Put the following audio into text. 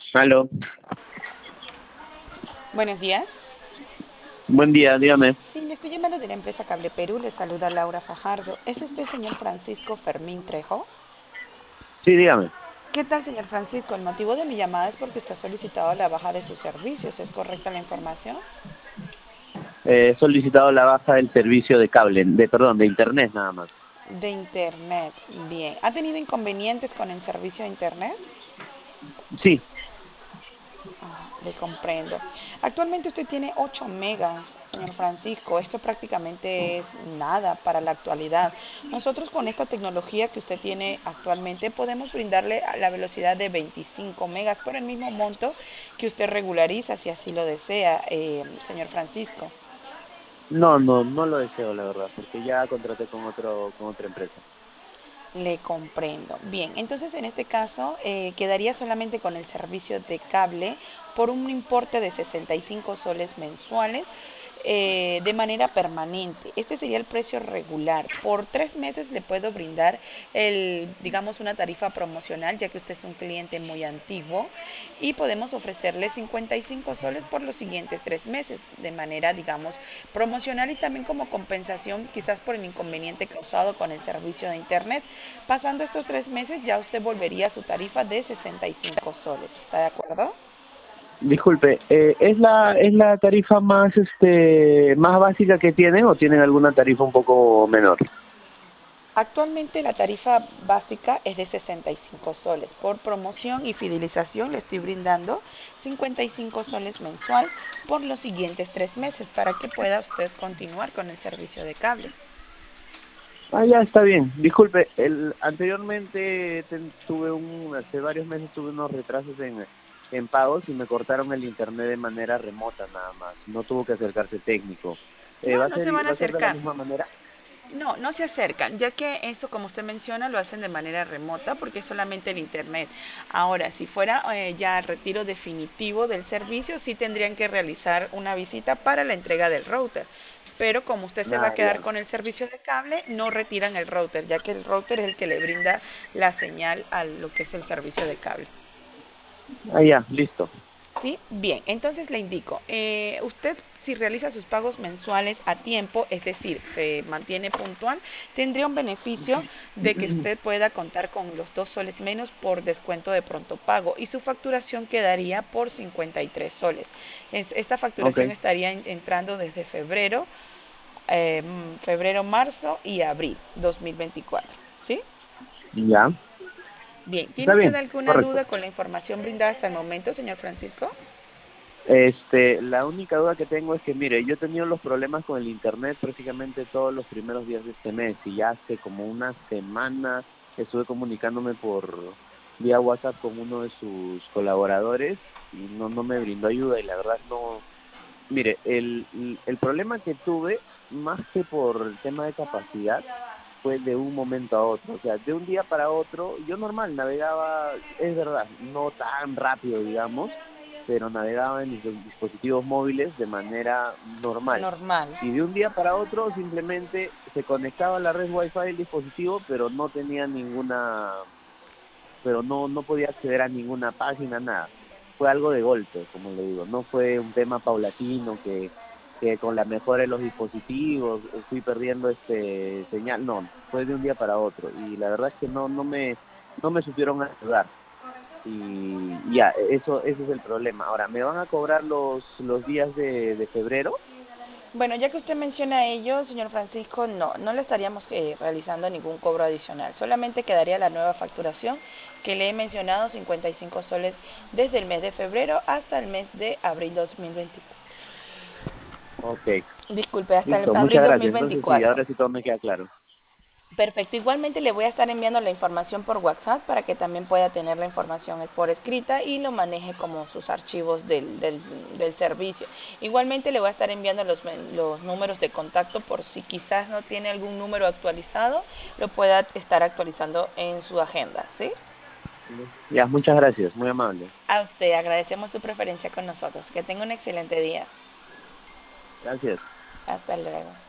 Aló, Buenos días. buen día, dígame. Sí, le estoy llamando de la empresa Cable Perú. Le saluda Laura Fajardo. ¿Es usted señor Francisco Fermín Trejo? Sí, dígame. ¿Qué tal, señor Francisco? El motivo de mi llamada es porque usted ha solicitado la baja de sus servicios. ¿Es correcta la información? He solicitado la baja del servicio de cable, perdón, de internet nada más. De Internet. Bien. ¿Ha tenido inconvenientes con el servicio de Internet? Sí, Le comprendo. Actualmente usted tiene 8 megas, señor Francisco. Esto prácticamente es nada para la actualidad. Nosotros con esta tecnología que usted tiene actualmente podemos brindarle a la velocidad de 25 megas por el mismo monto que usted regulariza si así lo desea, señor Francisco. no lo deseo, la verdad, porque ya contraté con otra empresa. Le comprendo. Bien, entonces en este caso quedaría solamente con el servicio de cable por un importe de 65 soles mensuales de manera permanente. Este sería el precio regular. Por 3 meses le puedo brindar digamos, una tarifa promocional, ya que usted es un cliente muy antiguo, y podemos ofrecerle 55 soles por los siguientes 3 meses, de manera, digamos, promocional y también como compensación, quizás por el inconveniente causado con el servicio de Internet. Pasando estos 3 meses, ya usted volvería a su tarifa de 65 soles. ¿Está de acuerdo? Disculpe, ¿es la tarifa más básica que tienen o tienen alguna tarifa un poco menor? Actualmente la tarifa básica es de 65 soles. Por promoción y fidelización le estoy brindando 55 soles mensual por los siguientes 3 meses para que pueda usted continuar con el servicio de cable. Ah, ya está bien. Disculpe, anteriormente hace varios meses tuve unos retrasos en pagos y me cortaron el internet de manera remota nada más. No tuvo que acercarse técnico. No, no se van a Va a ser de la acercar. misma manera? No, no se acercan, ya que esto, como usted menciona, lo hacen de manera remota porque es solamente el Internet. Ahora, si fuera ya el retiro definitivo del servicio, sí tendrían que realizar una visita para la entrega del router. Pero como usted se va a Ah, quedar ya. con el servicio de cable, no retiran el router, ya que el router es el que le brinda la señal a lo que es el servicio de cable. Ah, ya, listo. Sí, bien, entonces le indico, usted si realiza sus pagos mensuales a tiempo, es decir, se mantiene puntual, tendría un beneficio de que usted pueda contar con los 2 soles menos por descuento de pronto pago y su facturación quedaría por 53 soles. Esta Ok, facturación estaría entrando desde febrero, marzo y abril 2024, ¿sí? ya. Bien, ¿tiene Está usted bien, alguna correcto. duda con la información brindada hasta el momento, señor Francisco? La única duda que tengo es que, mire, yo he tenido los problemas con el internet prácticamente todos los primeros días de este mes y ya hace como una semana estuve comunicándome por vía WhatsApp con uno de sus colaboradores y no me brindó ayuda y la verdad no, mire, el problema que tuve, más que por el tema de capacidad, fue de un momento a otro. O sea, de un día para otro, yo normal navegaba, es verdad, no tan rápido, digamos, pero navegaba en mis dispositivos móviles de manera normal. Normal. Y de un día para otro simplemente se conectaba a la red Wi-Fi del dispositivo, pero no tenía no podía acceder a ninguna página, nada. Fue algo de golpe, como le digo, no fue un tema paulatino que con la mejora de los dispositivos fui perdiendo señal, no, fue de un día para otro y la verdad es que no me supieron ayudar y ya, ese es el problema. Ahora, ¿me van a cobrar los días de febrero? Bueno, ya que usted menciona ello, señor Francisco, no le estaríamos realizando ningún cobro adicional. Solamente quedaría la nueva facturación que le he mencionado, 55 soles desde el mes de febrero hasta el mes de abril 2024. Ok, Disculpe, hasta el listo, abril muchas gracias. Entonces sí, 2024. ahora sí todo me queda claro. Perfecto. Igualmente le voy a estar enviando la información por WhatsApp para que también pueda tener la información por escrita y lo maneje como sus archivos del servicio. Igualmente le voy a estar enviando los números de contacto por si quizás no tiene algún número actualizado, lo pueda estar actualizando en su agenda, ¿sí? Ya, muchas gracias, muy amable. A usted agradecemos su preferencia con nosotros. Que tenga un excelente día. Gracias. Hasta luego.